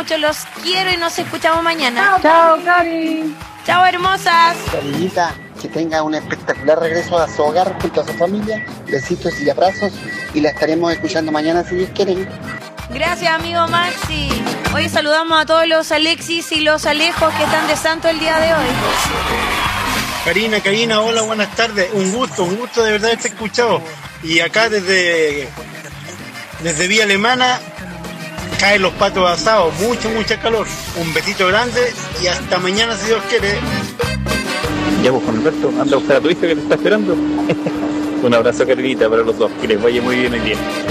mucho, los quiero y nos escuchamos mañana. Chao, Cari. Chao, hermosas. Carinita, que tenga un espectacular regreso a su hogar junto a su familia. Besitos y abrazos. Y la estaremos escuchando mañana si Dios quiere. Gracias, amigo Maxi. Hoy saludamos a todos los Alexis y los Alejos que están de santo el día de hoy. Karina, hola, buenas tardes. Un gusto de verdad haberte escuchado. Y acá desde Vía Alemana caen los patos asados, mucha calor. Un besito grande y hasta mañana si Dios quiere. Ya pues, Juan Alberto, anda a buscar a tu hija que te está esperando. Un abrazo, Karinita, para los dos. Que les vaya muy bien hoy día.